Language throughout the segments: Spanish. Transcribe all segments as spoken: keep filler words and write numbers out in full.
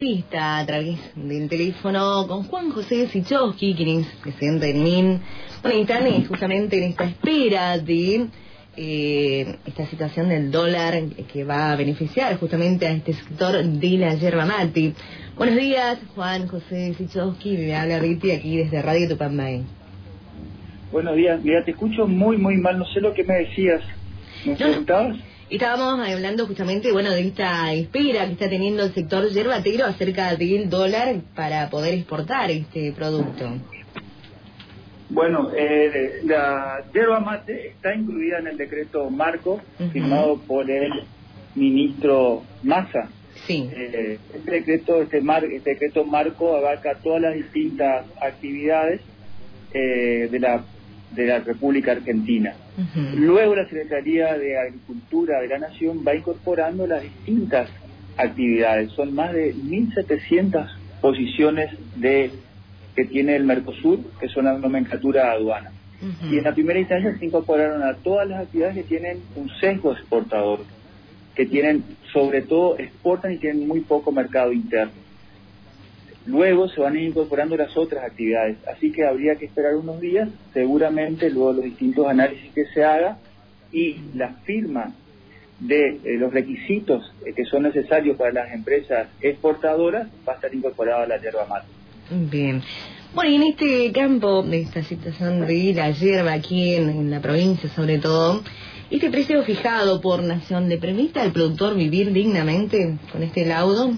Está a través del teléfono con Juan José Sichowski, quien es presidente del M I N. Bueno, y están eh, justamente en esta espera de eh, esta situación del dólar que va a beneficiar justamente a este sector de la yerba mate. Buenos días, Juan José Sichowski, le habla Riti aquí desde Radio Tupambay. Buenos días, mira, te escucho muy, muy mal, no sé lo que me decías. ¿Me preguntabas? Estábamos hablando justamente, bueno, de esta espera que está teniendo el sector yerbatero acerca del dólar para poder exportar este producto. Bueno, eh, la yerba mate está incluida en el decreto marco, uh-huh. firmado por el ministro Massa. Sí. Eh, este decreto, este, mar, este decreto marco abarca todas las distintas actividades eh, de la de la República Argentina. Uh-huh. Luego la Secretaría de Agricultura de la Nación va incorporando las distintas actividades. Son más de mil setecientas posiciones de que tiene el Mercosur, que son la nomenclatura de aduana. Uh-huh. Y en la primera instancia se incorporaron a todas las actividades que tienen un sesgo exportador, que tienen, sobre todo, exportan y tienen muy poco mercado interno. Luego se van a ir incorporando las otras actividades, así que habría que esperar unos días, seguramente luego los distintos análisis que se haga y la firma de eh, los requisitos eh, que son necesarios para las empresas exportadoras va a estar incorporada a la yerba mate. Bien. Bueno, y en este campo, de esta situación de la yerba aquí en, en la provincia sobre todo, ¿este precio fijado por Nación le permite al productor vivir dignamente con este laudo?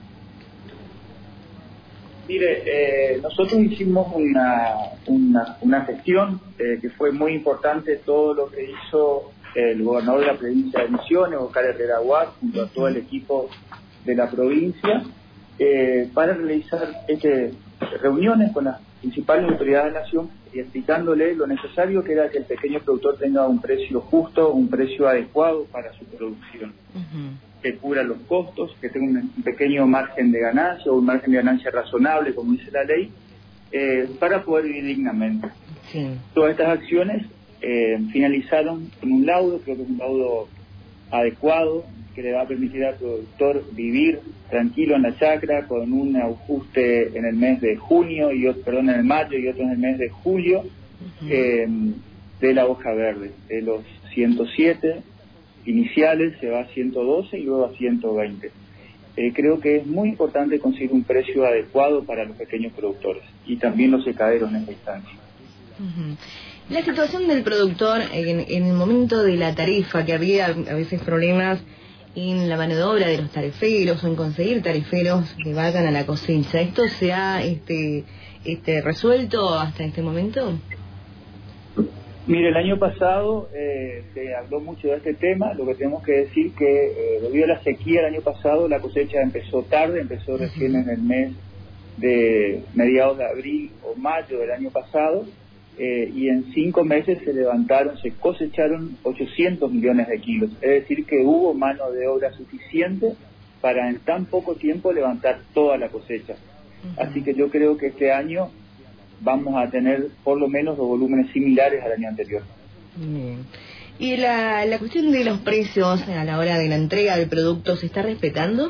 Mire, eh, nosotros hicimos una, una, una gestión eh, que fue muy importante, todo lo que hizo el gobernador de la provincia de Misiones, Oscar Herrera Aguad, junto a todo el equipo de la provincia, eh, para realizar este, reuniones con las principales autoridades de la nación y explicándole lo necesario que era que el pequeño productor tenga un precio justo, un precio adecuado para su producción. Uh-huh. Que cubra los costos, que tenga un pequeño margen de ganancia o un margen de ganancia razonable, como dice la ley, eh, para poder vivir dignamente. Sí. Todas estas acciones eh, finalizaron con un laudo, creo que es un laudo adecuado, que le va a permitir al productor vivir tranquilo en la chacra, con un ajuste en el mes de junio, y otro, perdón, en el mayo y otro en el mes de julio, uh-huh. eh, de la hoja verde, de los ciento siete iniciales se va a ciento doce y luego a ciento veinte. Eh, creo que es muy importante conseguir un precio adecuado para los pequeños productores y también los secaderos en esta instancia. Uh-huh. La situación del productor en, en el momento de la tarifa, que había a veces problemas en la mano de obra de los tariferos o en conseguir tariferos que vayan a la cosecha, ¿esto se ha este, este, resuelto hasta este momento? Mire, el año pasado eh, se habló mucho de este tema. Lo que tenemos que decir que eh, debido a la sequía el año pasado la cosecha empezó tarde, empezó recién en el mes de mediados de abril o mayo del año pasado, eh, y en cinco meses se levantaron, se cosecharon ochocientos millones de kilos. Es decir, que hubo mano de obra suficiente para en tan poco tiempo levantar toda la cosecha. Uh-huh. Así que yo creo que este año vamos a tener por lo menos los volúmenes similares al año anterior. Bien. ¿Y la, la cuestión de los precios a la hora de la entrega del producto se está respetando?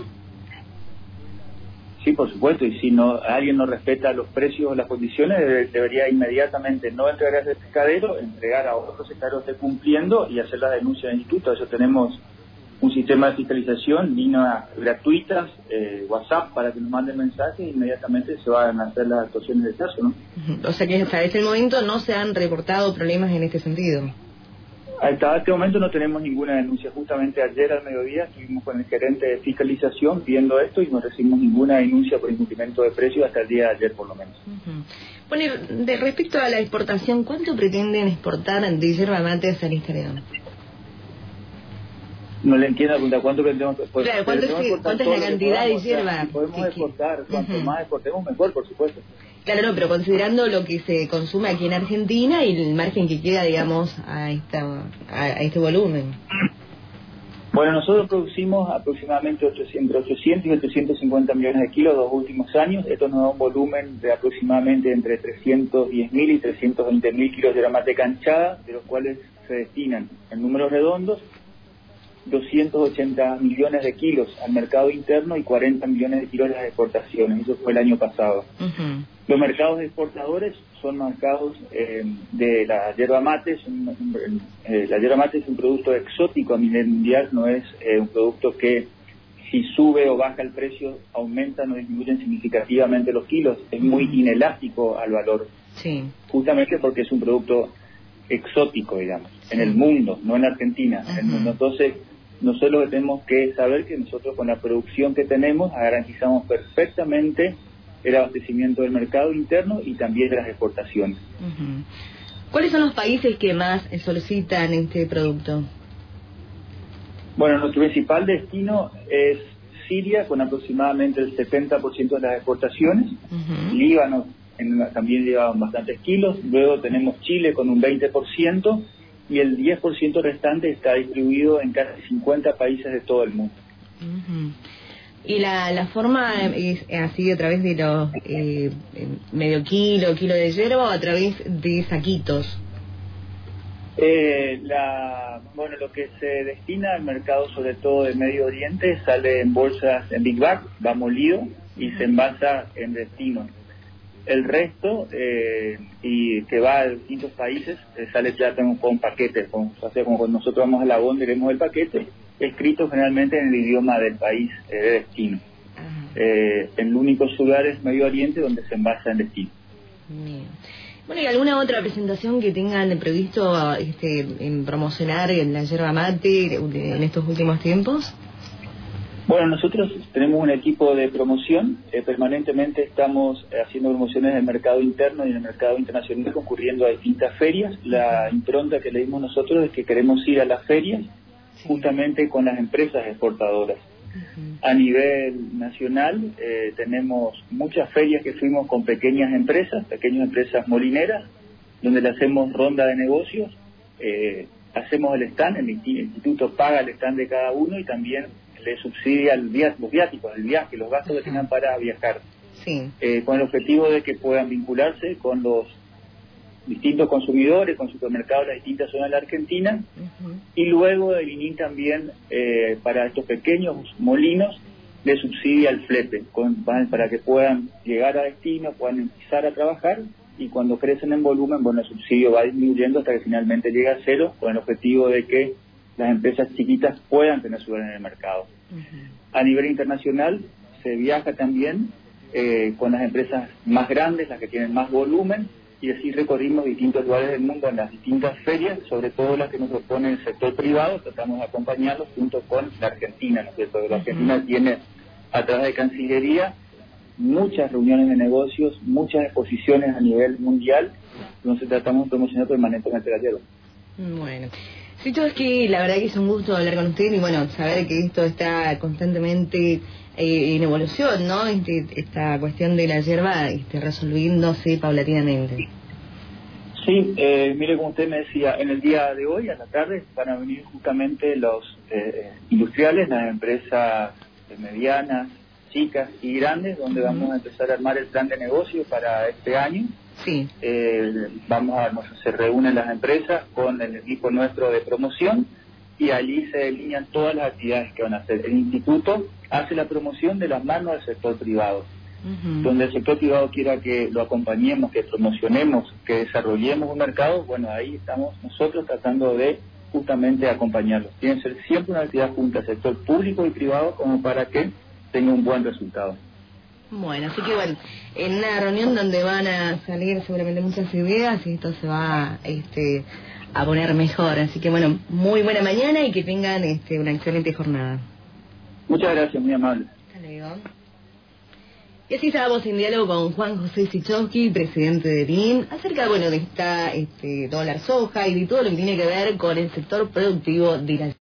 Sí, por supuesto, y si no alguien no respeta los precios o las condiciones, debe, debería inmediatamente no entregar ese pescadero, entregar a otros pescaderos que esté cumpliendo y hacer la denuncia del instituto. Eso tenemos un sistema de fiscalización, líneas gratuitas, eh, WhatsApp para que nos manden mensajes e inmediatamente se van a hacer las actuaciones del caso, ¿no? O sea que hasta este momento no se han reportado problemas en este sentido. Hasta este momento no tenemos ninguna denuncia. Justamente ayer al mediodía estuvimos con el gerente de fiscalización pidiendo esto y no recibimos ninguna denuncia por incumplimiento de precios hasta el día de ayer por lo menos. Uh-huh. Bueno, de respecto a la exportación, ¿cuánto pretenden exportar de yerba mate hacia el exterior? No le entiendo la pregunta, ¿cuánto pretendemos exportar? Claro, ¿cuánto es, ¿cuánto es la cantidad de hierba? Si podemos que, exportar, cuanto uh-huh. más exportemos mejor, por supuesto. Claro, no, pero considerando lo que se consume aquí en Argentina y el margen que queda, digamos, a, esta, a, a este volumen. Bueno, nosotros producimos aproximadamente ochocientos, entre ochocientos y ochocientos cincuenta millones de kilos los últimos años. Esto nos da un volumen de aproximadamente entre trescientos diez mil y trescientos veinte mil kilos de yerba mate canchada, de los cuales se destinan en números redondos doscientos ochenta millones de kilos al mercado interno y cuarenta millones de kilos a las exportaciones. Eso fue el año pasado. Uh-huh. Los mercados exportadores son mercados eh, de la yerba mate. Es un, un, eh, la yerba mate es un producto exótico a nivel mundial, no es eh, un producto que si sube o baja el precio aumenta o disminuyen significativamente los kilos. Es muy inelástico al valor. Sí. Justamente porque es un producto exótico, digamos, sí. en el mundo, no en Argentina. Uh-huh. En el mundo. Entonces, nosotros tenemos que saber que nosotros con la producción que tenemos garantizamos perfectamente el abastecimiento del mercado interno y también de las exportaciones. Uh-huh. ¿Cuáles son los países que más solicitan este producto? Bueno, nuestro principal destino es Siria, con aproximadamente el setenta por ciento de las exportaciones. Uh-huh. Líbano en, también lleva bastantes kilos. Luego tenemos Chile con un veinte por ciento y el diez por ciento restante está distribuido en casi cincuenta países de todo el mundo. Uh-huh. ¿Y la, la forma es así a través de los eh, medio kilo, kilo de yerba o a través de saquitos? Eh, la, bueno, lo que se destina al mercado, sobre todo de Medio Oriente, sale en bolsas, en Big Bag, va molido y se envasa en destino. El resto, eh, y que va a distintos países, eh, sale ya con, con paquetes, con, o sea, como cuando nosotros vamos a la góndola y leemos el paquete, escrito generalmente en el idioma del país eh, de destino. Eh, el único lugar es Medio Oriente donde se envasa en destino. Bien. Bueno, ¿y alguna otra presentación que tengan previsto este, en promocionar en la yerba mate en estos últimos tiempos? Bueno, nosotros tenemos un equipo de promoción, eh, permanentemente estamos haciendo promociones en el mercado interno y en el mercado internacional, concurriendo a distintas ferias. La impronta que le dimos nosotros es que queremos ir a las ferias justamente con las empresas exportadoras. Uh-huh. A nivel nacional eh, tenemos muchas ferias que fuimos con pequeñas empresas, pequeñas empresas molineras, donde le hacemos ronda de negocios, eh, hacemos el stand, el instituto paga el stand de cada uno y también le subsidia el via- los viáticos, el viaje, los gastos uh-huh. que tengan para viajar, sí. eh, con el objetivo de que puedan vincularse con los distintos consumidores, con supermercados de las distintas zonas de la Argentina, uh-huh. y luego el I N I también eh, para estos pequeños molinos le subsidia el flete, con, para que puedan llegar a destino, puedan empezar a trabajar, y cuando crecen en volumen, bueno, el subsidio va disminuyendo hasta que finalmente llega a cero, con el objetivo de que las empresas chiquitas puedan tener su lugar en el mercado. Uh-huh. A nivel internacional se viaja también eh, con las empresas más grandes, las que tienen más volumen, y así recorrimos distintos lugares del mundo en las distintas ferias, sobre todo las que nos propone el sector privado. Tratamos de acompañarlos junto con la Argentina, ¿no es cierto? La Argentina uh-huh. tiene, a través de Cancillería, muchas reuniones de negocios, muchas exposiciones a nivel mundial, entonces tratamos de promocionar permanentemente la yerba. Bueno, sí, todo es que la verdad que es un gusto hablar con usted y bueno, saber que esto está constantemente eh, en evolución, ¿no? Este, esta cuestión de la yerba este, resolviéndose paulatinamente. Sí, eh, mire, como usted me decía, en el día de hoy, a la tarde, van a venir justamente los eh, industriales, las empresas medianas, chicas y grandes, donde uh-huh. vamos a empezar a armar el plan de negocio para este año. Sí. Eh, vamos a, se reúnen las empresas con el equipo nuestro de promoción y allí se delinean todas las actividades que van a hacer. El instituto hace la promoción de las manos del sector privado. Uh-huh. Donde el sector privado quiera que lo acompañemos, que promocionemos, que desarrollemos un mercado, bueno, ahí estamos nosotros tratando de justamente acompañarlos. Tiene que ser siempre una actividad junta, sector público y privado, como para que tenga un buen resultado. Bueno, así que bueno, en una reunión donde van a salir seguramente muchas ideas y esto se va este, a poner mejor. Así que bueno, muy buena mañana y que tengan este, una excelente jornada. Muchas gracias, muy amable. Hasta luego. Y así estábamos en diálogo con Juan José Sichowski, presidente de T I N, acerca bueno de esta este, dólar soja y de todo lo que tiene que ver con el sector productivo de la